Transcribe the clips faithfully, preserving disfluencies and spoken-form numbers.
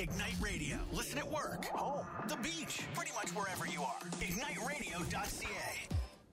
Ignite Radio. Listen at work, home, the beach, pretty much wherever you are. ignite radio dot c a.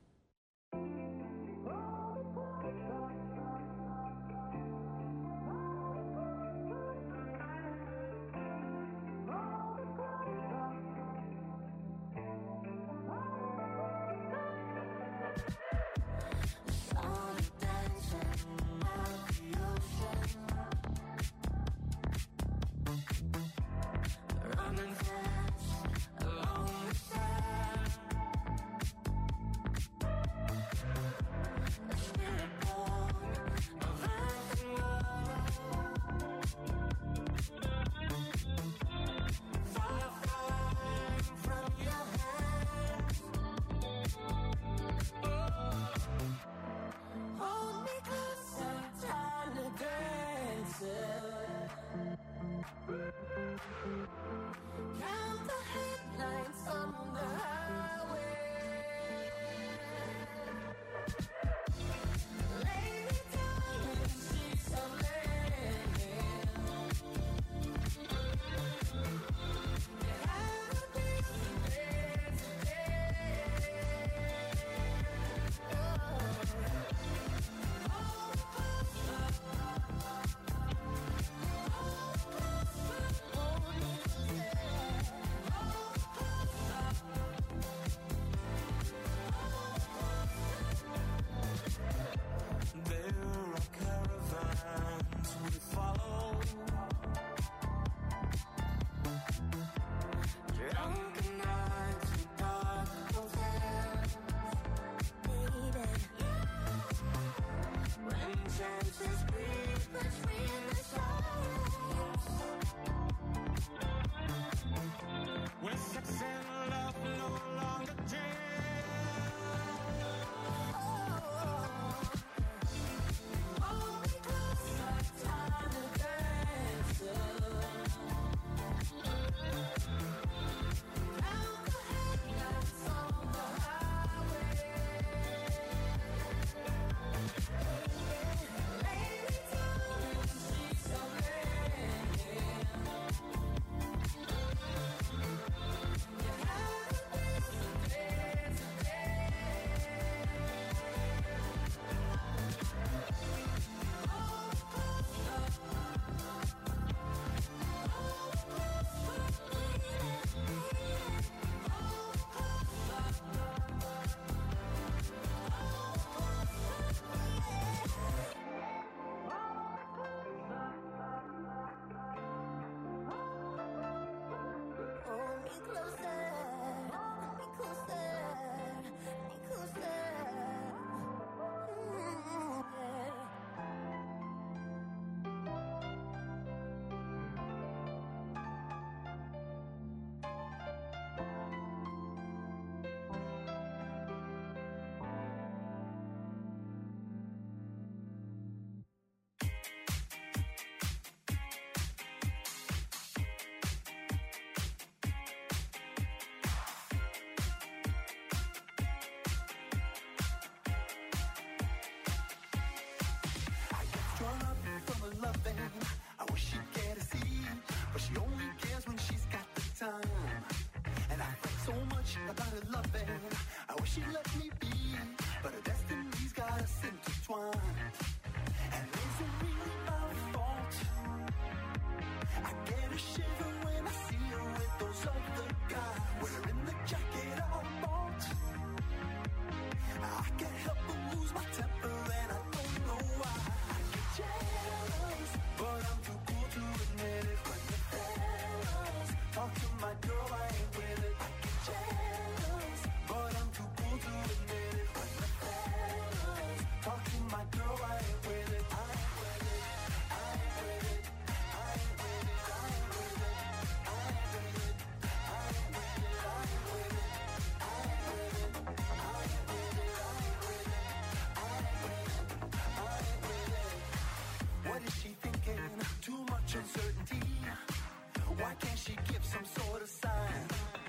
Why can't she give some sort of sign?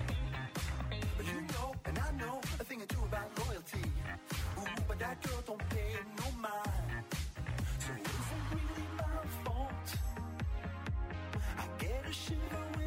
But you know, and I know a thing or two about loyalty. Ooh, but that girl don't pay no mind. So it isn't really my fault. I get a shiver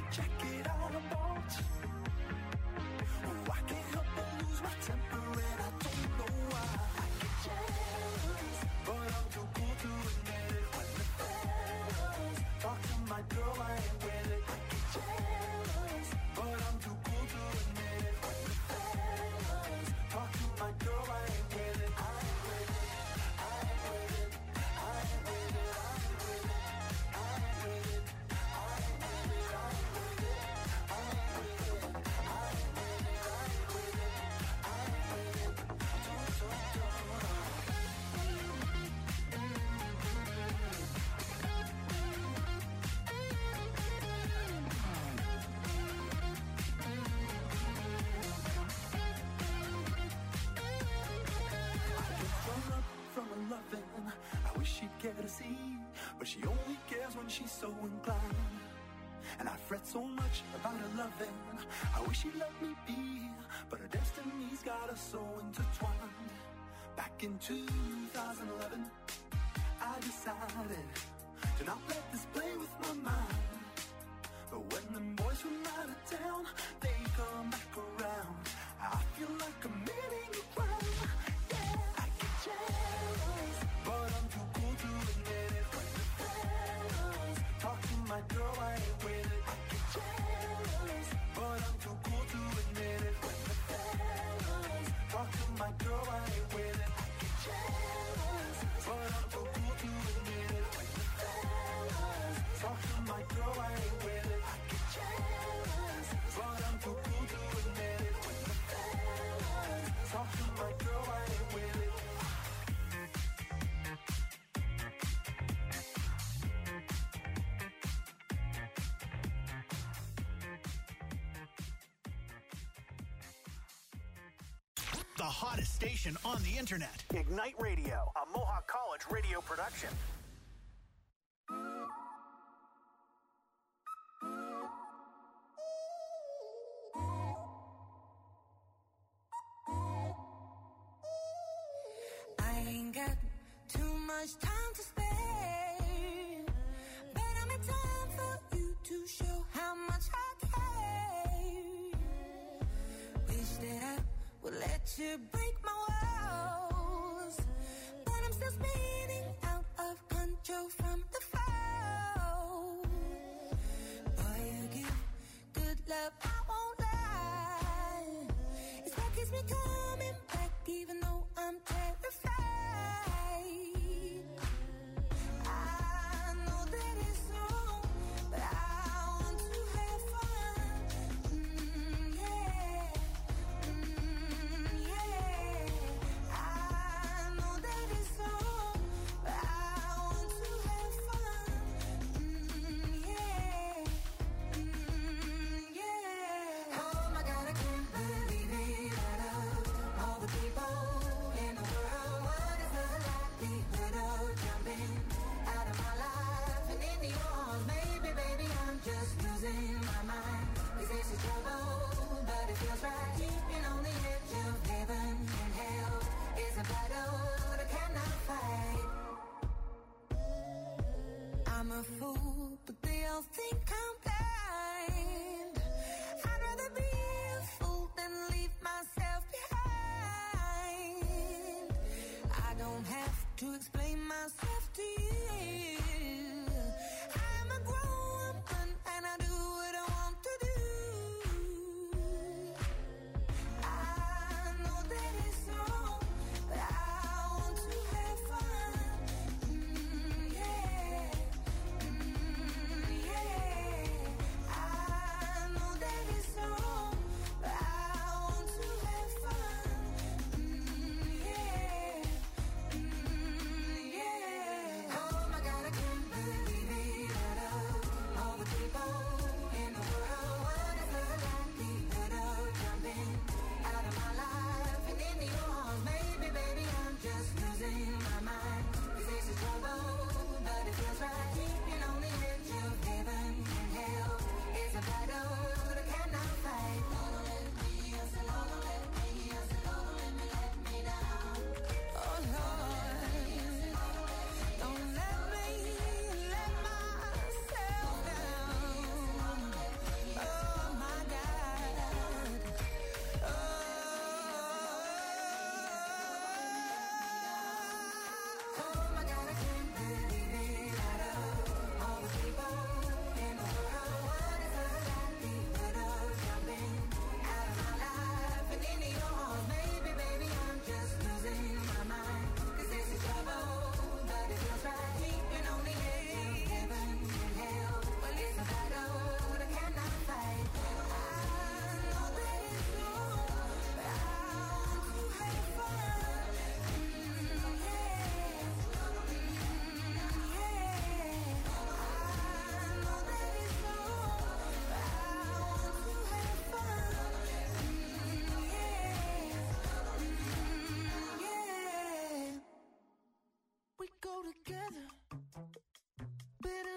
jacket I bought. Oh, I can't help but lose my temper and I don't know why. I get jealous, but I'm too cool to admit it. When the fellas talk to my girl, I ain't with it. I get jealous, but I'm too cool to admit it. When the fellas talk to my girl, I ain't with it. I ain't with it. I ain't with it. I ain't with it. I ain't with it. I ain't with it. I ain't with it. I ain't with it. I ain't with it. I ain't with it. I ain't with it. I ain't with it. Don't, don't, don't. From a loving, I wish she'd care to see, but she only cares when she's so inclined. And I fret so much about her loving, I wish she'd let me be, but her destiny's got us so intertwined. Back in two thousand eleven, I decided to not let this play with my mind. But when the boys from out of town, they come back around, I feel like committing a crime. Yeah, I get jealous, but I'm too cool to admit it. When the fellas talk to my girl, I ain't with it. I get jealous, but I'm too cool to admit it. When the fellas talk to my girl, I ain't with it. I get jealous, but I'm too cool to admit it. When the fellas talk to my girl, I ain't with it. I get jealous, but I'm too cool to admit it. When the fellas talk to my girl, I ain't with it. The hottest station on the internet. Ignite Radio, a Mohawk College radio production. I ain't got too much time to spare, but I'm in time for you to show how much I care. Wish that I would let you break my walls, but I'm still spinning out of control from the fall. Boy, you give good love, I won't lie. It's what keeps me coming back, even though I'm terrified. I know that it's wrong, but I want to have fun. Mm, yeah. Mm, yeah. I know that it's wrong, but I want to have fun. Mm, yeah. Mm, yeah. Oh my God, I can't believe it. Out of all the people in the world, what is the likelihood of jumping out of my life and into yours? Maybe, baby, I'm just losing my mind. Is this a trouble? But it feels right. Keeping on the edge of heaven and hell is a battle that I cannot fight. I'm a fool, but they all think I'm blind. I'd rather be a fool than leave myself behind. I don't have to explain myself to you. I'm a grown woman and I do what I want to do. I know that it's wrong, but I want to have fun. Mm, yeah. Mm, yeah. I know that it's wrong, but I want to have fun. Mm, yeah. Mm, yeah.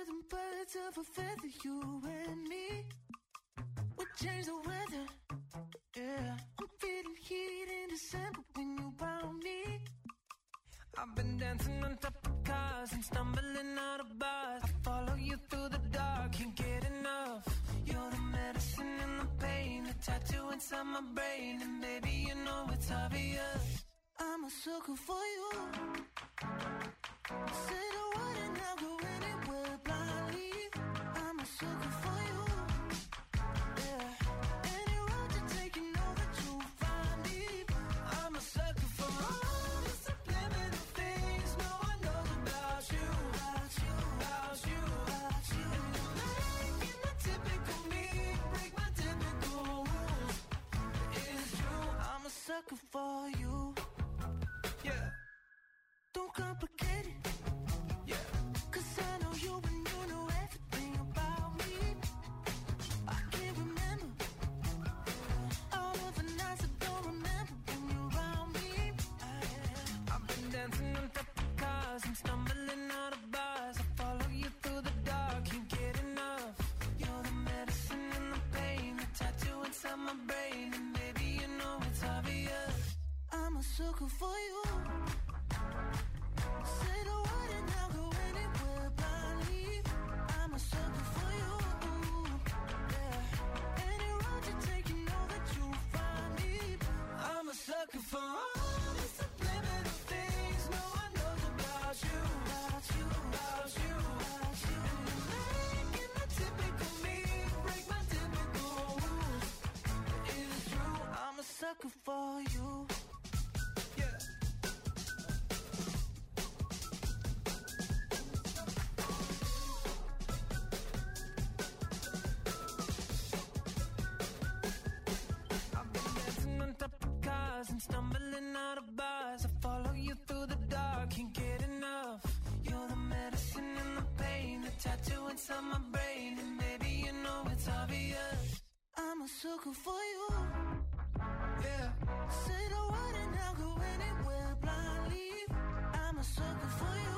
thousand birds of a feather, you and me would change the weather. Yeah, I'm feeling heat in December when you found me. I've been dancing on top of cars and stumbling out of bars. I follow you through the dark, can't get enough. You're the medicine and the pain, the tattoo inside my brain, and baby, you know it's obvious. I'm a sucker for you. Say the word and I'll go anywhere blindly. I'm a sucker for you. Yeah, any road you take, you know that you'll find me. I'm a sucker for all the subliminal things no one knows about you, About you, about you, about you. And you're making the typical me break my typical rules. It's true, I'm a sucker for you. yeah, Don't complicate it, yeah. cause I know you and you know everything about me. I can't remember all of the nights I don't remember when you're around me. I've been dancing on top of cars and stumbling out of bars. I follow you through the dark, can't get enough. You're the medicine and the pain, the tattoo inside my brain, and baby, you know it's obvious. I'm a sucker for you. Say the word and I'll go anywhere blindly. I'm a sucker for you. Yeah, any road you take, you know that you'll find me. I'm a sucker for all the subliminal things no one knows about you, About you, about you, about you. And you're making the typical me break my typical rules. It's true, I'm a sucker for you. yeah. I've been dancing on top of cars and stumbling out of bars. I follow you through the dark, can't get enough. You're the medicine and the pain, the tattoo inside my brain, and baby, you know it's obvious. I'm a sucker for you. Yeah, Say the word and I'll go anywhere blindly. I'm a sucker for you.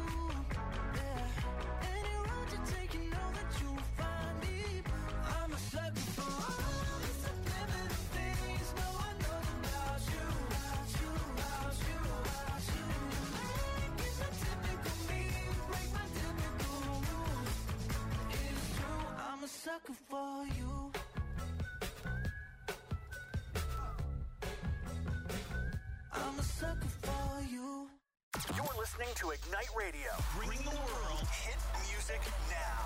Yeah, any road you take, you know that you'll find me. I'm a sucker for all the subliminal things no one knows about you, About you, about you, about you. And you're making the typical me break my typical rules. It's true, I'm a sucker for you. I'm a sucker for you. You're listening to Ignite Radio, bringing the world hit music now.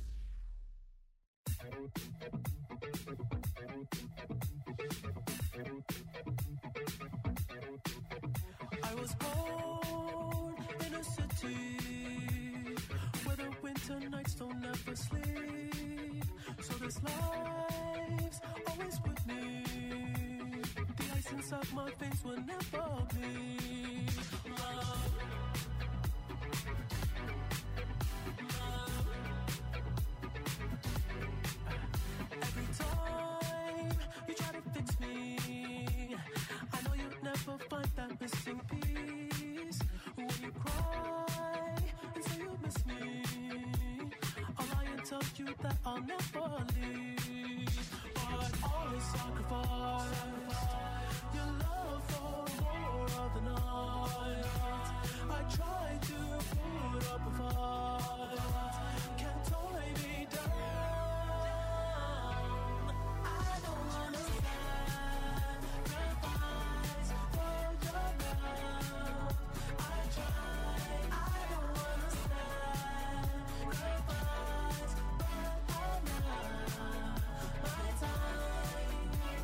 I was born in a city where the winter nights don't ever sleep. So this life's always with me. The ice inside my veins will never bleed. Love. Love. Every time you try to fix me, I know you'll never find that missing piece. When you cry and say you miss me, I'll lie and tell you that I'll never leave. But always sacrifice your love for more of the night. I try to put up a fight, can't tie me down. I don't wanna sacrifice for your love. I try, I don't wanna sacrifice, but I'm not my time.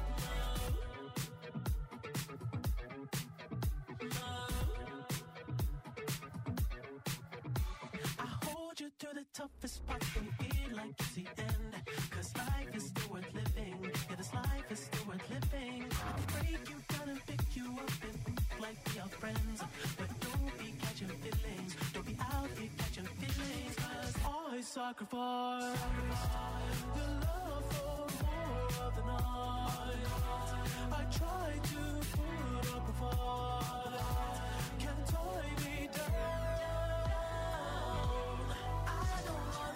I hold you through the toughest parts when you feel like it's the end. Cause life is still worth living. Yeah, this life is still worth living. I can break you down and pick you up and like we are friends. But don't be catching feelings. Don't be out here catching feelings. Cause I sacrifice your love for more of the night. I try to put up a fight, can't tie me down. I don't wanna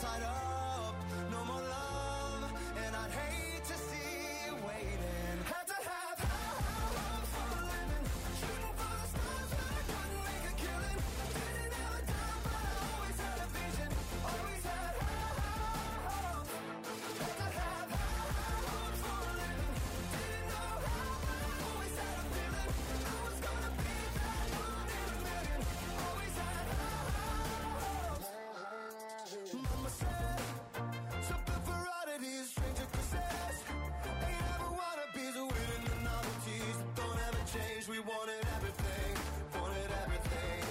tied up, no more love, and I'd hate to see you waiting. Had to have high, high hopes for a living, shooting for the stars but I couldn't make a killing. Didn't have a dime but I always had a vision, always had high, high hopes. Had to have high, high hopes for a living, didn't know how but I always had a feeling I was gonna be that one in a million. Always had high, high hopes. Mama said, something for oddities, stranger kisses. Ain't ever wanna be the winning the novelties that don't ever change. We wanted everything, wanted everything.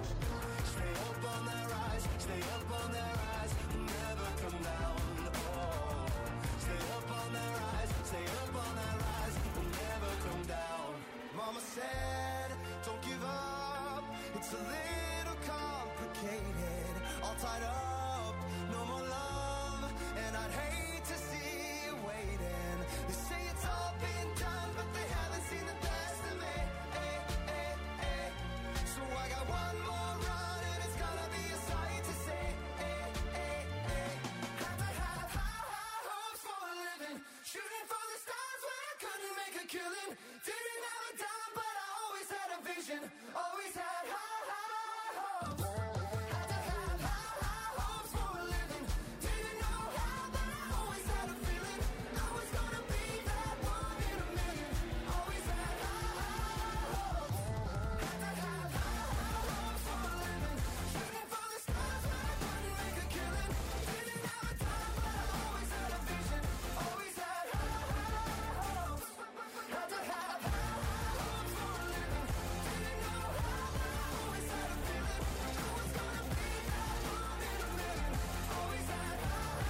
Stay up on their rise, stay up on their rise, never come down. Oh, stay up on their rise, stay up on their rise, never come down. Mama said, don't give up, it's a little complicated. All tied up, no more love, and I'd hate to see you waiting. They say it's all been done, but they haven't seen the best of me. Eh, eh, eh. So I got one more run, and it's gonna be a sight to see. Eh, eh, eh. Had to have high, high hopes for a living, shooting for the stars when I couldn't make a killing. Didn't have a dime, but I always had a vision, always had high, high hopes. Had to have high, high hopes for a living, didn't know how, but I always had a feeling I was gonna be that one in a million. Always had high, high hopes. Had to have high, high hopes for a living, shooting for the stars when I couldn't make a killing. Didn't have a dime, but I always had a vision, always had high, high hopes. Had to have high, high hopes for a living, didn't know how, but I always had a feeling I was gonna be that one in a million. Always had high,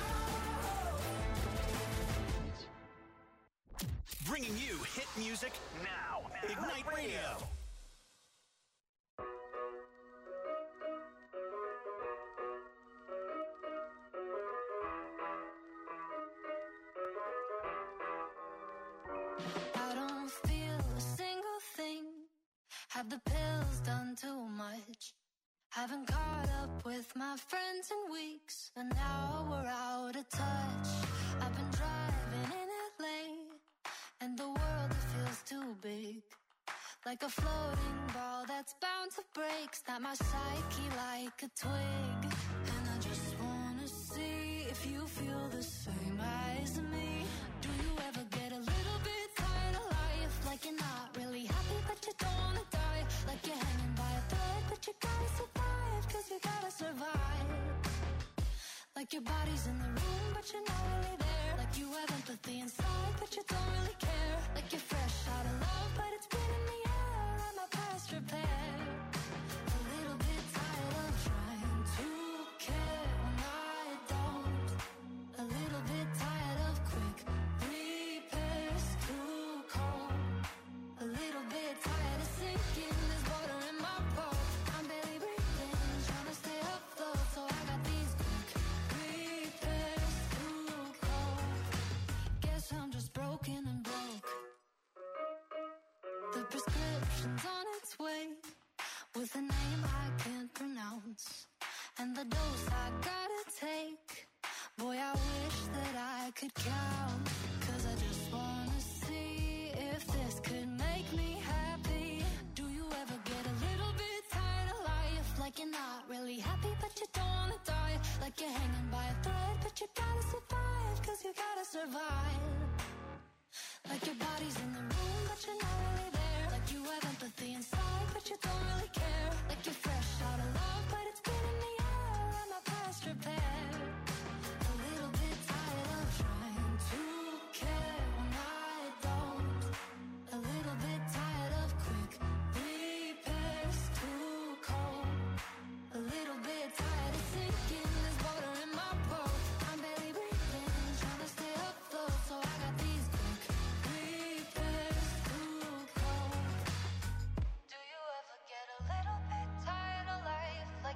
high hopes. Bringing you hit music now. Ignite Radio. I don't feel a single thing. Have the pills done too much? Haven't caught up with my friends in weeks, and now we're out of touch. I've been driving in L A, and the world it feels too big, like a floating ball that's bound to break. Snap my psyche like a twig, and I just wanna see if you feel the same as me. Do you ever get a little bit tired of life, like you're not really happy but you don't wanna die, like you're hanging by a thread but you gotta survive, cause you gotta survive. Like your body's in the room but you're not really there, like you have empathy inside but you don't really care, like you're fresh out of love but it's been in the air and my past repair. A little bit tired of trying to care when I don't. A little bit tired of quick repairs too cold. A little bit tired of sinking, there's water in my boat. I'm barely breathing, trying to stay afloat, so I got these quick repairs too cold. Guess I'm just broken and broke. The prescription's on its way, with a name I can't pronounce, and the dose I gotta take. Boy, I wish that I could count, cause I just wanna see if this could make me happy. Do you ever get a little bit tired of life, like you're not really happy but you don't wanna die, like you're hanging by a thread but you gotta survive, cause you gotta survive. Like your body's in the room but you're not really there, like you have empathy inside but you don't really care, like you're fresh out of love but it's been in the air and my past repair. A little bit tired of trying to care when I don't. A little bit tired of quick repairs too cold. A little bit tired of sinking, there's water in my boat. I'm barely breathing, trying to stay afloat, so I got these quick repairs too cold. Do you ever get a little bit tired of life,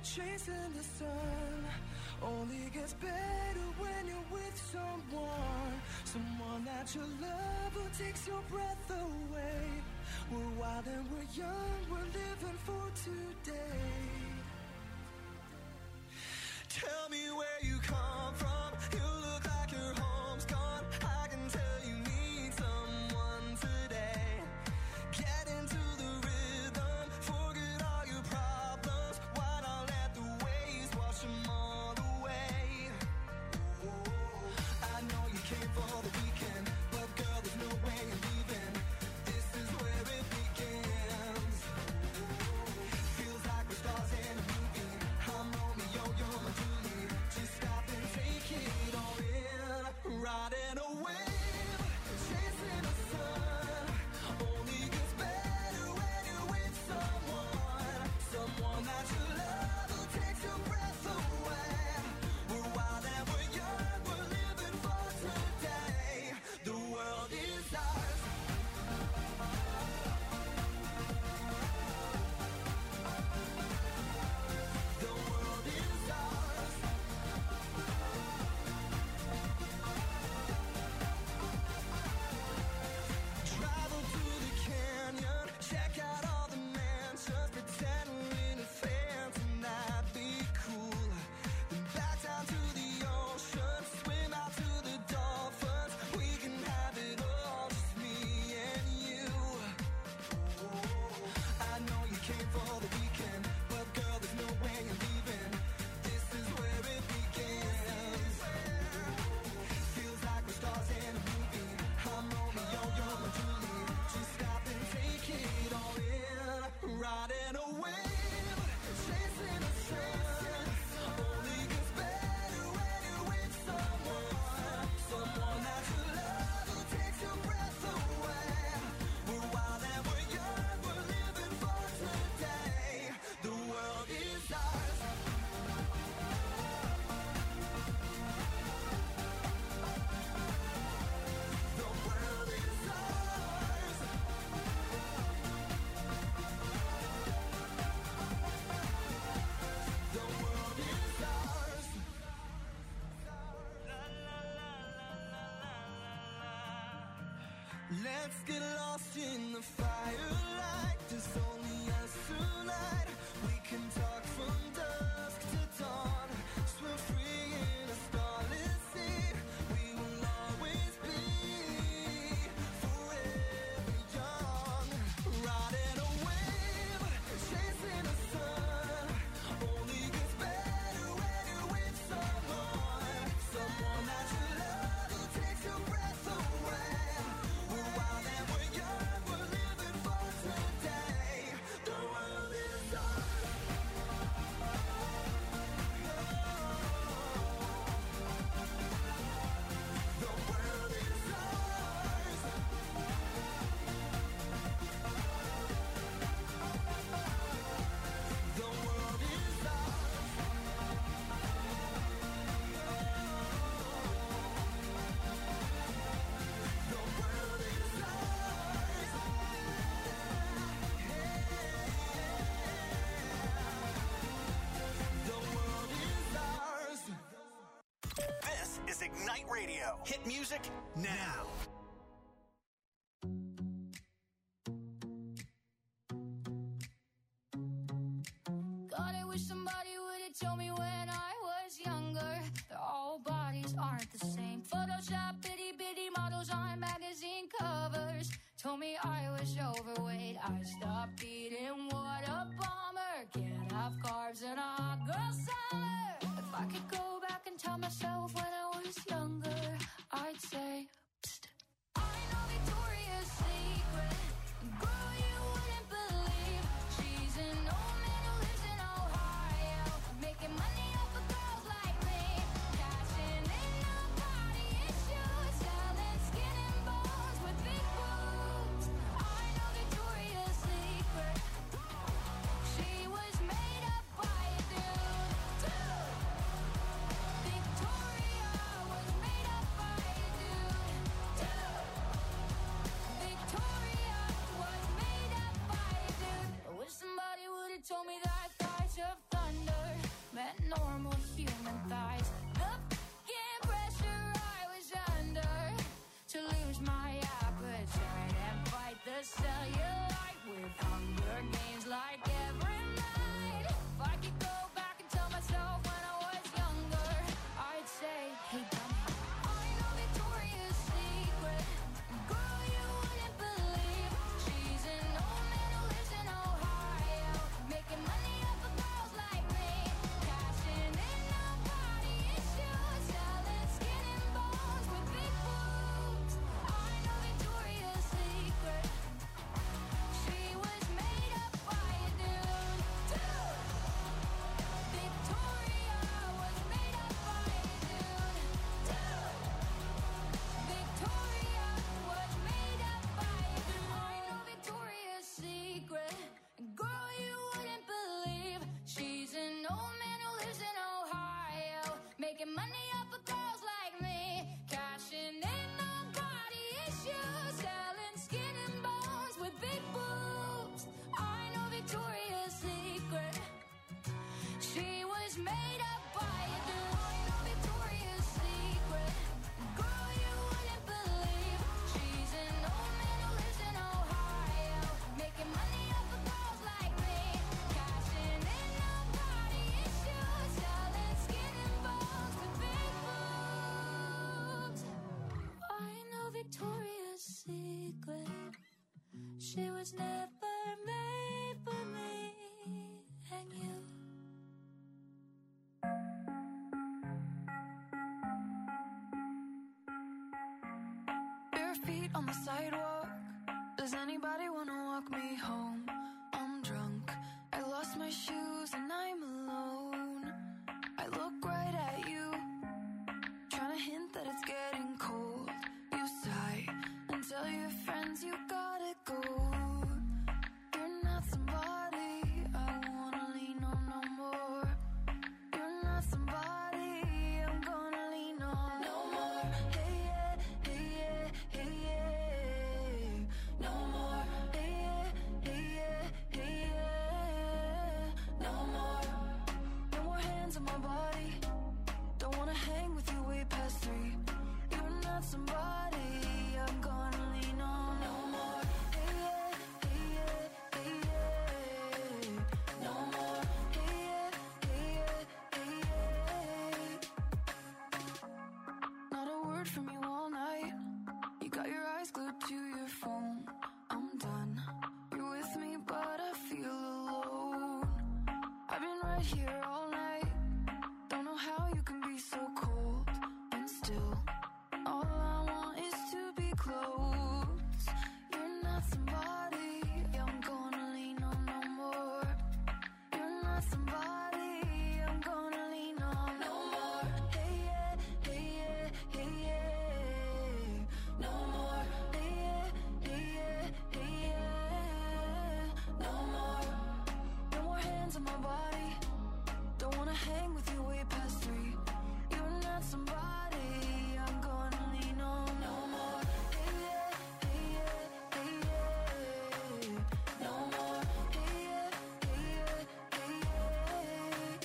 chasing the sun only gets better when you're with someone. Someone that you love who takes your breath away. We're wild and we're young, we're living for today. Tell me where you come from. You look like your home's gone. I can tell you need someone today. Get into the rhythm, forget all your problems. Why not let the waves wash them all away? I know you came for the weekend, but girl, there's no way you're leaving. This is where it begins. Feels like we're stars in a movie. I'm Romeo, you're my Julie. Just stop and take it all in. Riding a wave, chasing the sun. Only gets better when you're with someone. Someone that you love who takes your breath away. We're wild and we're young, we're living for today. The world is ours. The world is ours. Travel to the canyon, check out all the mansions, pretend we're in a fence and that'd be cool. Then back down to the ocean, swim out to the dolphins. We can have it all, just me and you. I know you came for the weekend, but girl, there's no way you're leaving. This is where it begins. Feels like we're stars in a movie. I'm Romeo, you're my Julie. Just stop and take it all in. Riding a wave, chasing the sun. Only gets better when you're with someone. Someone that you love who takes your breath away. We're wild and we're young, we're living for today. The world is ours. The world is ours. The world is ours. Let's get lost in the firelight. There's only us tonight. We can talk from dusk to dawn. Swim free in a starless sea. We will always be forever young. Riding a wave, chasing the sun. Only gets better when you're with someone. Someone that you love who takes your breath away. We're wild and we're young, we're living for today. The world is ours. The world is ours. The world is ours. The world is ours. The world is ours. This is Ignite Radio. Hit music now. God, I wish somebody would have told me when I was younger that all bodies aren't the same. Photoshop bitty bitty models on magazine covers told me I was overweight. I stopped eating. What a bummer. Can't have carbs in a hot girl summer. If I could go back and tell myself when I was younger, I'd say, psst. I know Victoria's Secret. Girl, you wouldn't believe she's an old man who lives in Ohio, making money off of girls like me, cashing in on body issues, selling skin and bones with big boobs. I know Victoria's Secret. She was made up by a dude. thighs. The fucking pressure I was under to lose my appetite and fight the cellulite with Hunger Games like every night. If I could go back and tell myself when I was younger, I'd say, hey, dummy, I know Victoria's Secret. Girl, you wouldn't believe she's an old man who lives in Ohio, making money off of girls like me, cashing in on body issues, selling skin and bones with big boobs. I know Victoria's Secret. She was made up by a dude. Dude. Victoria was made up by a dude. Dude. Victoria was made up by a dude. I know Victoria's Secret. Girl, you wouldn't believe she's an old man who lives in Ohio, making money off of girls like me, cashing in on body issues, selling skin and bones with big boobs. I know Victoria's Secret. She was made up by a dude. I know Victoria's Secret. Girl, you wouldn't believe she's an old man who lives in Ohio, making money off of girls like me, cashing in on body issues, selling skin and bones with big boobs. I know Victoria's Secret. She was never made for me and you. Bare feet on the sidewalk. Does anybody wanna walk me home? I'm drunk. I lost my shoes and I'm alone. I look right at you, trying to hint that it's getting cold. You sigh and tell your friends you gotta go. You're not somebody I wanna lean on no more. You're not somebody I'm gonna lean on no more. Hey yeah, hey yeah, hey yeah. No more. Hey yeah, hey yeah, hey yeah. No more. No more hands on my body. Don't wanna hang with you way past three. You're not somebody I'm gonna lean on no more. Hey yeah, hey yeah, hey yeah. No more. Hey yeah, hey yeah, hey yeah. Not a word from you all night. You got your eyes glued to your phone. I'm done. You're with me, but I feel alone. I've been right here all night. Don't know how you can be so cold and still. All I want is to be close. You're not somebody I'm gonna lean on no more. You're not somebody I'm gonna lean on no more. Hey yeah, hey yeah, hey yeah. No more. Hey yeah, hey yeah, hey yeah. No more. No more hands on my body. Don't wanna hang with you way past three. You're not somebody I'm gonna lean on no more. Hey yeah, hey yeah, hey yeah. No more. Hey yeah, hey yeah, hey yeah.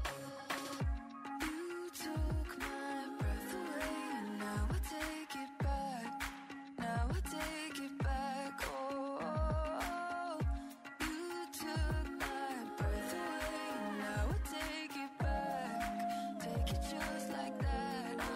You took my breath away, and now I take it back. Now I take it back. Oh, oh, oh. You took my breath away, and now I take it back. Take it just like that. Ah,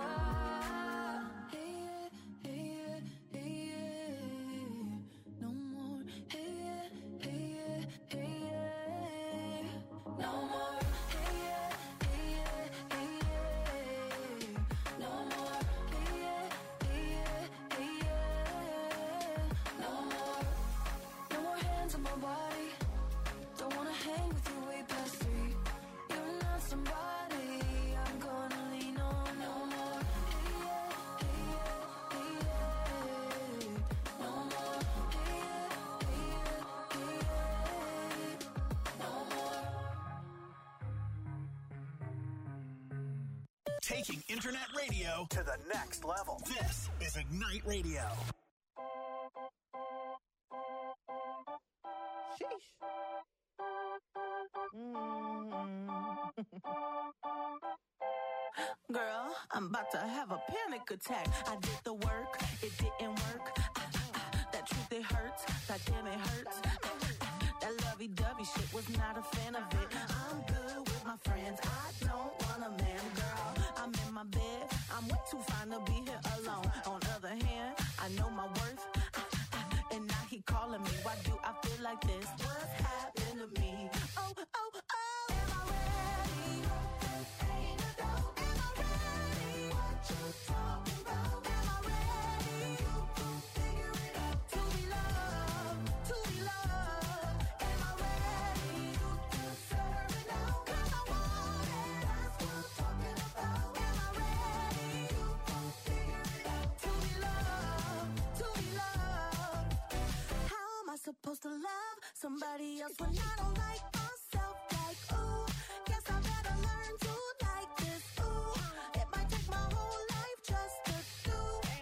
hey yeah, hey yeah, hey yeah. No more. Hey yeah, hey yeah, hey yeah. No more. Hey yeah, hey yeah, hey yeah. No more. Hey yeah, hey yeah, hey yeah. No more. No more hands on my body. Don't wanna hang with you way past three. You're not somebody I'm gonna lean on no more. Hey yeah, hey yeah, hey yeah. No more. Hey yeah, hey yeah, hey yeah. No more. Taking internet radio to the next level. This is Ignite Radio. Sheesh. Mm. I'm about to have a panic attack. I did the work, it didn't work. Ah, ah, ah, that truth, it hurts. That damn, it hurts. Ah, ah, ah, that lovey-dovey shit, was not a fan of it. I'm good with my friends. I don't want a man, girl. I'm in my bed. I'm way too fine to be here alone. On other hand, I know my worth. Ah, ah, ah, and now he calling me. Why do I feel like this? What's happened to me? Oh, oh, oh. Am I ready? Ain't a doubt. Am I ready? What you talking about? Am I ready? You can figure it out. To be loved, to be loved. Am I ready? You deserve it now. 'Cause I want it. That's what I'm talking about. Am I ready? You can figure it out. To be loved, to be loved. How am I supposed to love somebody else when I don't like myself? Like, ooh, guess I better learn to like this. Ooh, it might take my whole life just to do.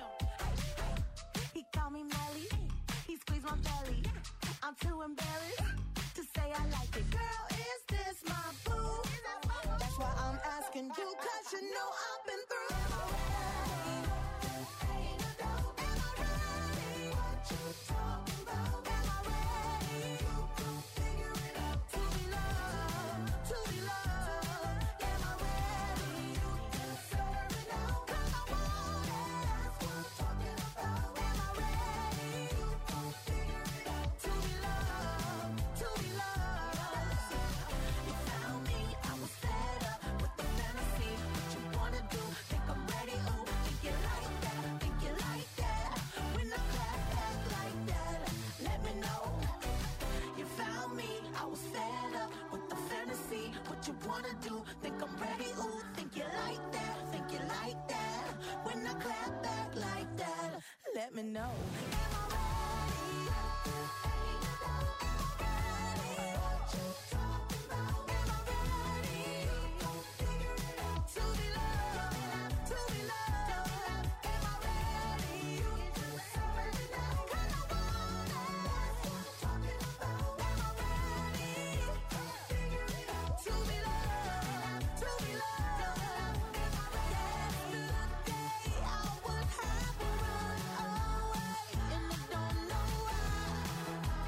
He called me Melly, he squeezed my belly. I'm too embarrassed to say I like it. Girl, is this my boo? That's why I'm asking you, 'cause you know I've been through. Am I ready? Ain't a doubt. Am I ready? What you talking about? Am I ready? You can figure it out. To be loved, to be loved. Am I ready? You deserve it now. 'Cause I want it. That's what I'm talking about. Am I ready? You can figure it out. To be loved, to be loved. You found me, I was fed up with the fantasy. What you wanna do? Think I'm ready? Ooh, think you like that? Think you like that? When I clap back like that, let me know. You found me, I was fed up with the fantasy. What you wanna do? Think I'm ready? Ooh, think you like that? Think you like that? When I clap back like that, let me know. Am I ready? Ain't a doubt. Am I ready? What you talking about? Am I ready? You can figure it out. To be loved, to be loved. Am I ready? You deserve it now. 'Cause I want it. That's what I'm talking about. Am I ready? You can figure it out. To be loved, to be loved. Am I ready? Yesterday I would have run away, and I don't know why.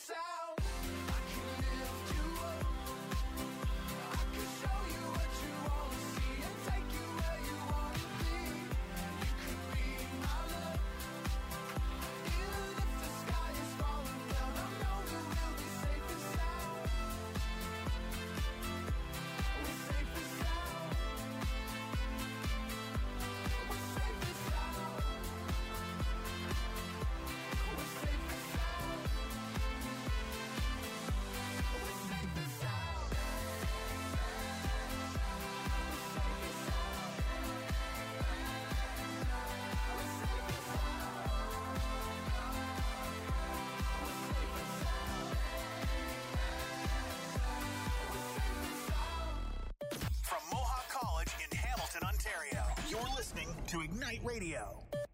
sound. I can lift you up. I can show you what you wanna see and take you where you wanna be. You can be my love. Even if the sky is falling down, I know that we'll be safe and sound. We're safe and sound. We're safe and sound. We're safe and sound. We're safe and sound. From Mohawk College in Hamilton, Ontario, you're listening to Ignite Radio.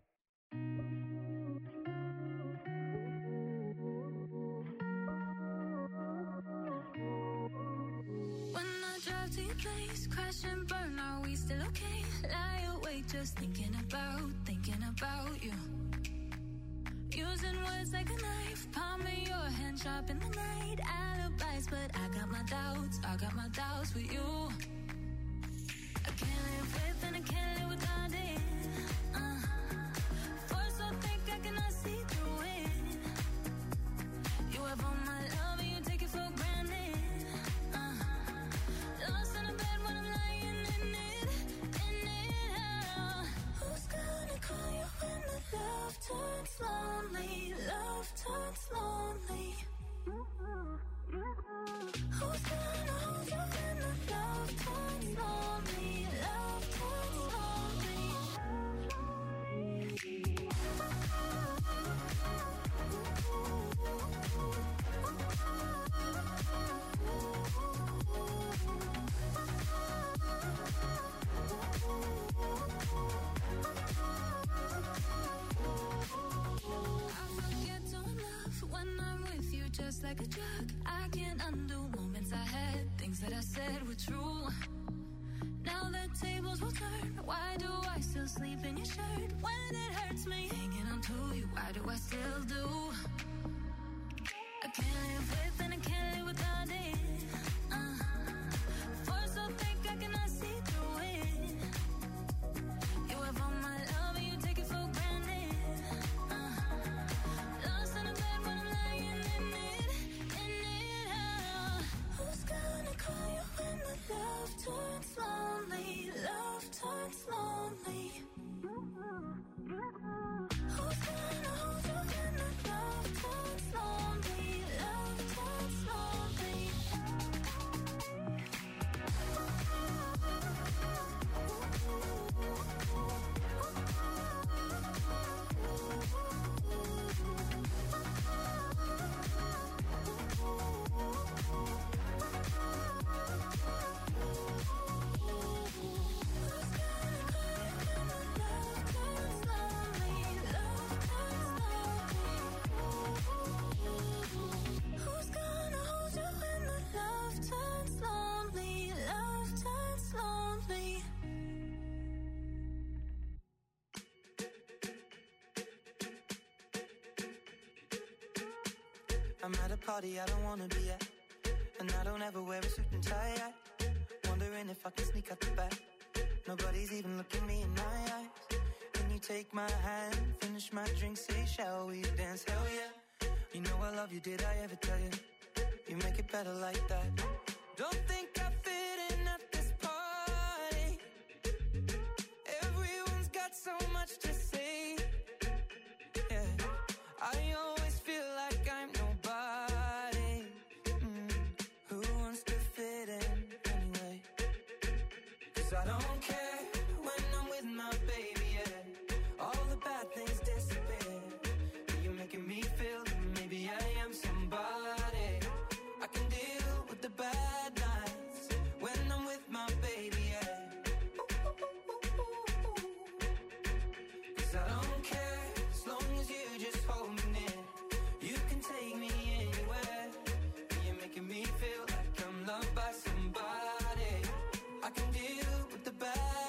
When I drive to your place, crash and burn, are we still okay? Lie awake just thinking about, thinking about you. Using words like a knife, palm of your hand sharp in the night. Alibis, but I got my doubts, I got my doubts with you. I can't live with and I can't live without it. Uh, force so thick I cannot see through it. You have all my love and you take it for granted. Uh, lost in a bed when I'm lying in it, in it. Uh, who's gonna call you when the love turns lonely? Love turns lonely. Who's gonna hold you when the love turns lonely? Love turns lonely. I forget to love when I'm with you, just like a drug. I can't undo moments I had, things that I said were true. Now the tables will turn. Why do I still sleep in your shirt when it hurts me? Hanging on to you, why do I still do? I can't live with and I can't live without it. Uh, force so thick I cannot see through it. You have all my love and you take it for granted. Uh, lost in a bed when I'm lying in it, in it. Uh, who's gonna call you when the love turns lonely? Love turns lonely. Who's gonna hold you when the love turns lonely? Love turns lonely. Who's gonna hold you when the love turns lonely? Love turns lonely. I'm at a party I don't wanna be at, and I don't ever wear a suit and tie at. Wondering if I can sneak out the back. Nobody's even looking me in my eyes. Can you take my hand, finish my drink, say shall we dance? Hell yeah. You know I love you, did I ever tell you? You make it better like that. Don't think I fit in at this party. Everyone's got so much to say. Yeah, I always feel like I'm nobody. Mm, who wants to fit in anyway? 'Cause I don't care when I'm with my baby, yeah. All the bad things disappear. You're making me feel that maybe I am somebody. I can deal with the bad nights when I'm with my baby, yeah. 'Cause I don't care as long as you just hold me near. You can take me anywhere. You're making me feel like I'm loved by somebody. I can deal with the bad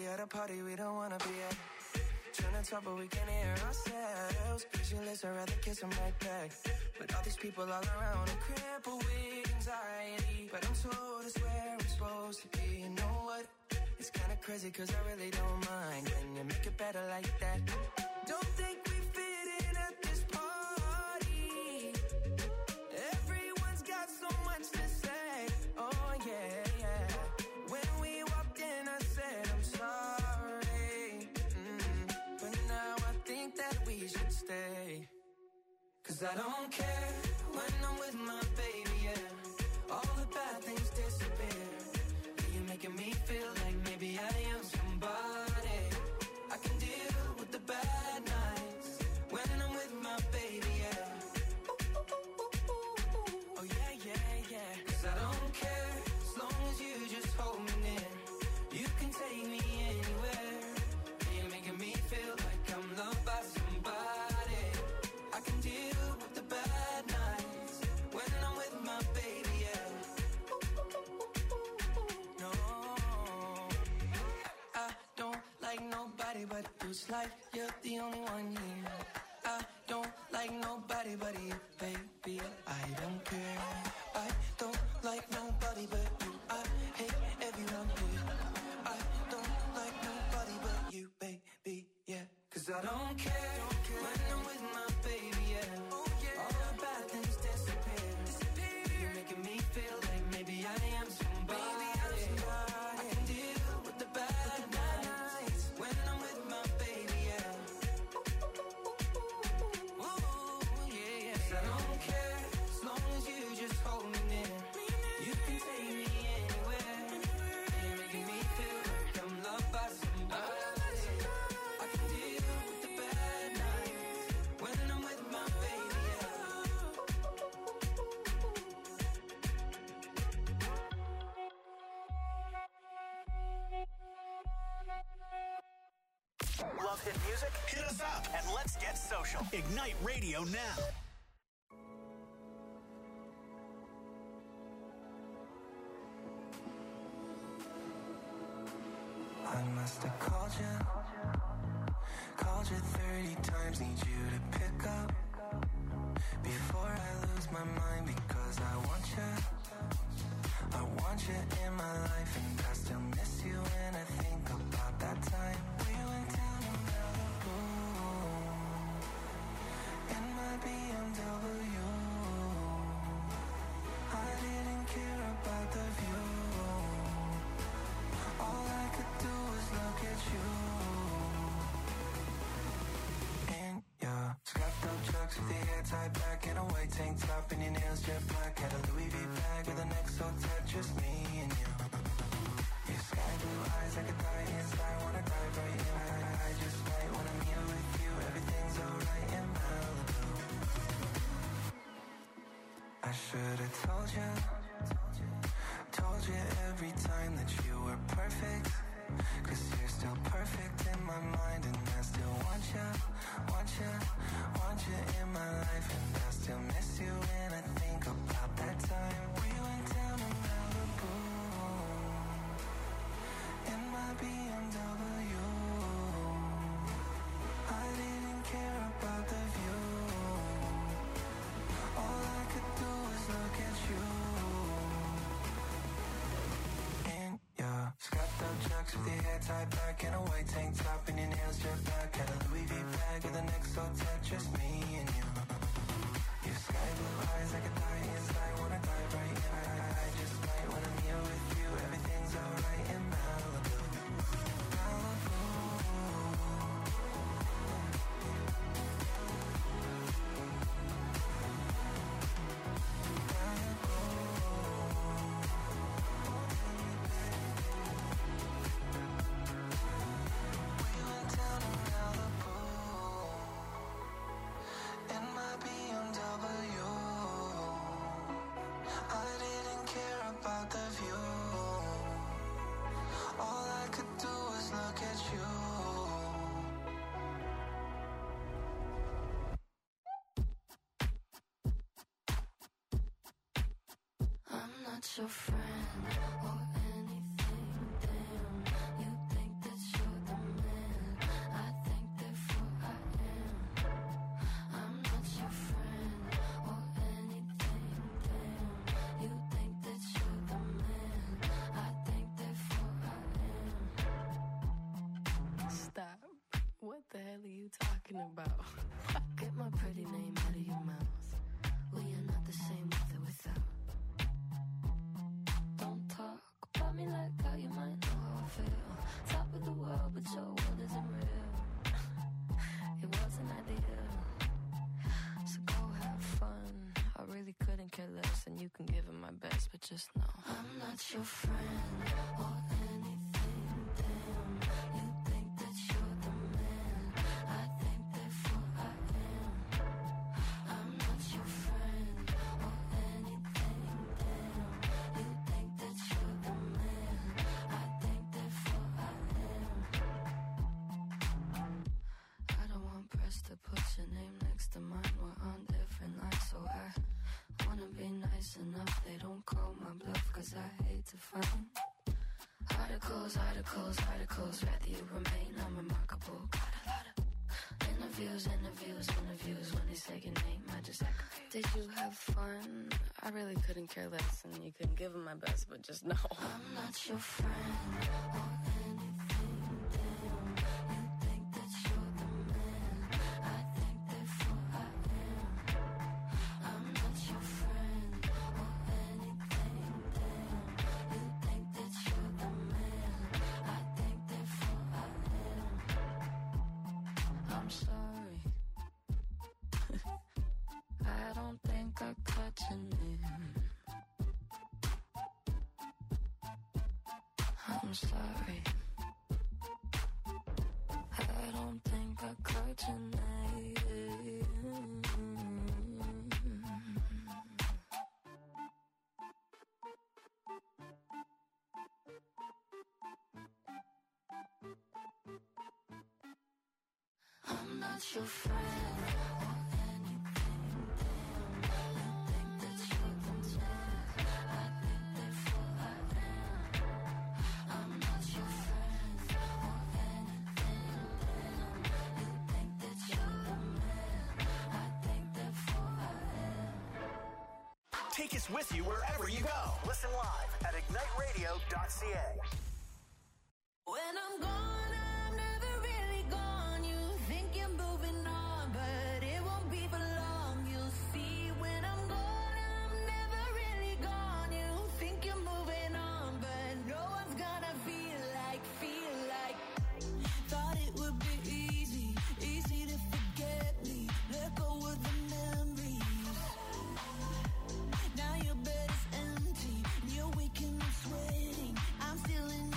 at a party we don't wanna be at. Trying to talk but we can't hear ourselves. Pictureless, I'd rather kiss them right back. But all these people all around, I'm crippled with anxiety. But I'm told it's where I'm supposed to be. You know what? It's kinda crazy cause I really don't mind when you make it better like that. Don't think we fit in at this party. Everyone's got so much to say. Oh yeah, yeah. When we walked in I said I'm sorry. Mm. But now I think that we should stay. Cause I don't care when I'm with my baby, yeah. All the bad things disappear. You're making me feel like maybe I am somebody. I can deal with the bad nights when I'm with my baby, yeah. Oh yeah, yeah, yeah. Cause I don't care as long as you just hold me near. You can take me anywhere. You're making me feel like I'm loved by somebody. I can deal with the bad nights when I'm with my baby, yeah. No, I don't like nobody but you. It's like you're the only one here. I don't like nobody but you, baby. I don't care. I don't like nobody but you. I hate everyone here. I don't like nobody but you, baby, yeah. Cause I don't care when I'm with my baby, yeah. All the bad things disappear. You're making me feel like maybe I am somebody. I can deal with the bad nights when I'm with my baby, yeah. Ooh, yeah, yeah. 'Cause I don't care as long as you just hold me near. You can take me anywhere. You're making me feel like I'm loved by somebody. I can deal with the bad nights when I'm with my baby, yeah. Love hit music? Hit us up and let's get social. Ignite Radio now. I must have called you, called you thirty times, need you to pick up before I lose my mind because I want you, I want you in my life and I still miss you when I think about that time we went down to Malibu in my B M W. I didn't care about the view. All I could do was look at you. In your scrapped up trucks with your hair tied back and a white tank top and your nails jet black. Had a Louis V bag with an X O tat, just me and you. Your sky blue eyes like a dying star, wanna dive right in. I, I just might when I'm here with you. Everything's alright in Malibu. I should've told you, told you every time that you were perfect. Cause you're still perfect in my mind and I still want you, want you, want you in my life. And I still miss you when I think about that time we went down to Malibu in my B M W. I didn't care about the view. All I could do was look at you. In your scrapped up chucks with your hair tied back and a white tank top and your nails jet black. Had a Louis V bag with an X O tat, just me and you. Your sky blue eyes like a dying sky, wanna dive right in. I, I just might when I'm here with you. Everything's alright in Malibu. Malibu. Your friend or anything, damn. You think that you're about? Get my pretty name out of your mouth. We are not the same with or without. Don't talk about me like how you might know how I feel. Top of the world, but your world isn't real. It wasn't ideal. So go have fun. I really couldn't care less, and you can give it my best, but just know I'm not your friend or anything. Damn, you think that you're the man. I think therefore I am. I'm not your friend or anything. Damn, you think that you're the man. I think therefore I am. I don't want press to put your name next to mine. We're on different lines, so I wanna be nice enough. They don't call my bluff, cause I hate to find articles, articles, articles. Rather you remain unremarkable. Got a lot of interviews, interviews, interviews. When they say your name, I just act confused. Did you have fun? I really couldn't care less, and you couldn't give them my best, but just know I'm not your friend or anything. Damn, you think that you're the man. I think therefore I am. I'm not your friend or anything. Damn, you think that you're the man. I think therefore I am. I'm sorry. I don't think I caught your name. I'm sorry. I don't think I caught your name. I'm not your friend or anything. Damn, you think that you're the man. I think therefore I am. I'm not your friend or anything. Damn, you think that you're the man. I think therefore I am. Take us with you wherever you go. Listen live at ignite radio dot c a. When I'm gone, I'm never really gone. You think you're moving on, but it won't be for long. You'll see when I'm gone, I'm never really gone. You think you're moving on, but no one's gonna feel like, feel like. Thought it would be easy, easy to forget me. Let go of the memories. Now your bed is empty, you're waking up sweating. I'm still in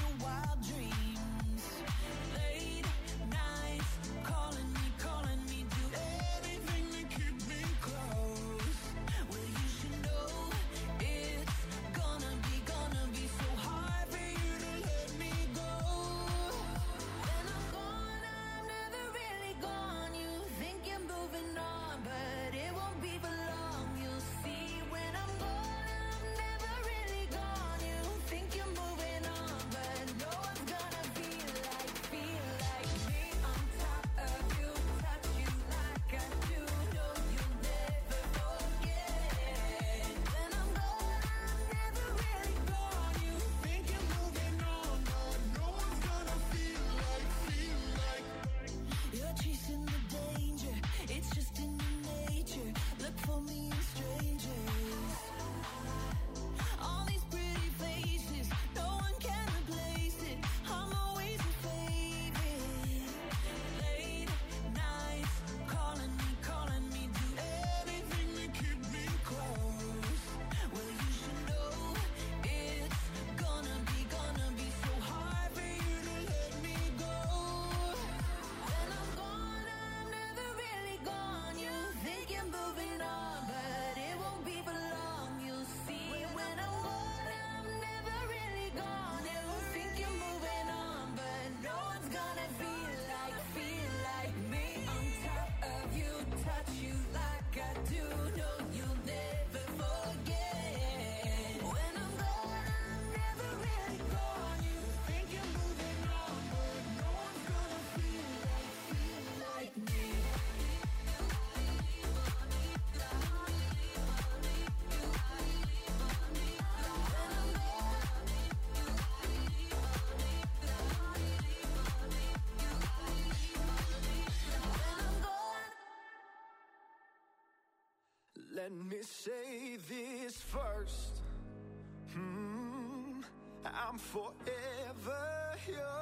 Let me say this first. Hmm, I'm forever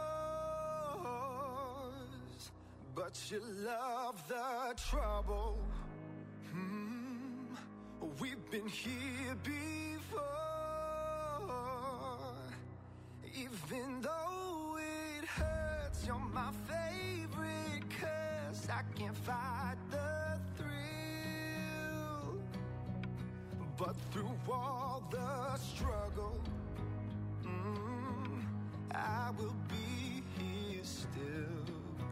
yours, but you love the trouble. Hmm, we've been here before. Even though it hurts, you're my favorite curse. I can't fight the thrill, but through all the struggle, mm, I will be here still.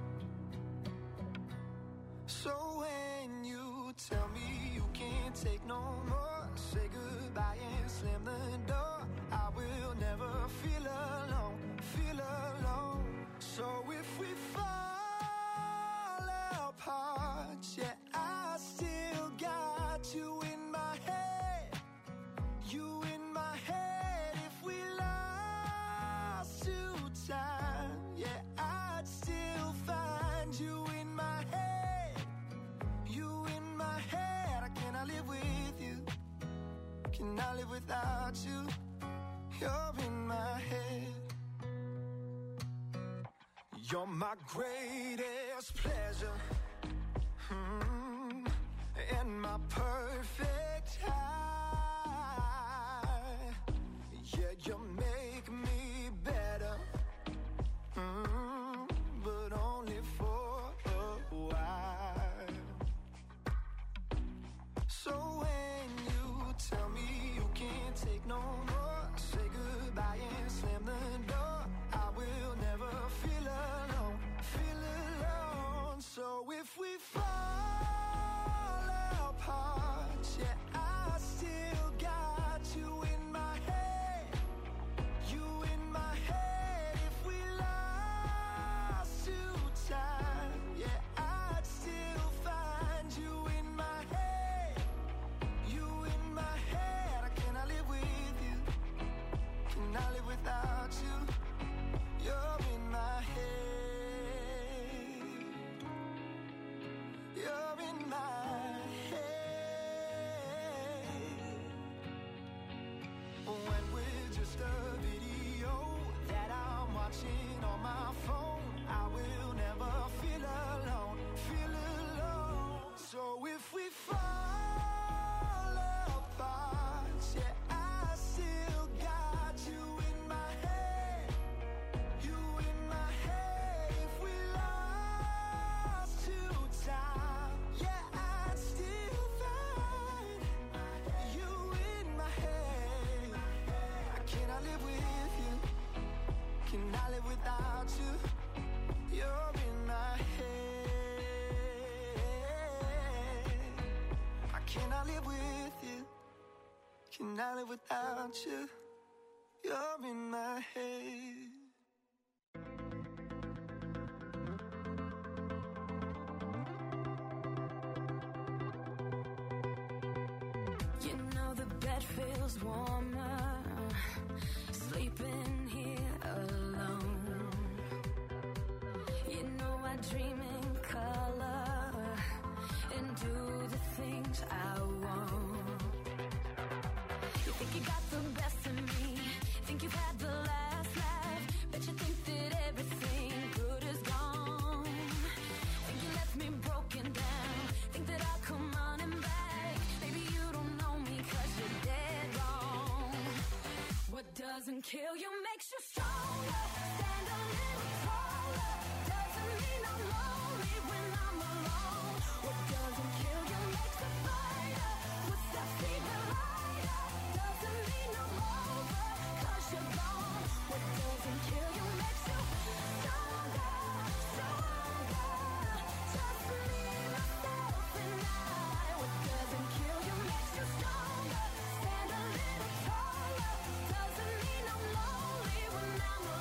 So when you tell me you can't take no more, say goodbye and slam the door. I will never feel alone, feel alone. So if we fall apart, yeah, I still got you in my head, you in my head. If we lost to time, yeah, I'd still find you in my head, you in my head. I cannot live with you, cannot live without you. You're in my head. You're my greatest pleasure, mm, and my perfect high. Yeah, you make me better, mm, but only for a while. So when you tell me you can't take no more, say goodbye and slam the door. I will never feel alone, feel alone. So if we fall apart, yeah, I still got you in my head, you in my head. If we lost to time, yeah, I'd still find you in my head, you in my head. I cannot live with you, cannot live without you. You're in my head, you're in my head. When we're just a video that I'm watching on my phone, I will never feel alone, feel alone. So if we fall apart, yeah, I still got you in my head, you in my head. If we lost to time, yeah, I'd still find you in my head. I cannot live with you, cannot live without you. You're in my head. I cannot live with you, cannot live without you. You're in my head. You know the bed feels warmer, sleeping here alone. You know I dream in color and do the things I want. You think you got the best of me, think you've had the last laugh, bet you think that everything good is gone. Think you left me broken down, think that I'll come running back. Maybe you don't know me 'cause you're dead wrong. What doesn't kill you makes you strong.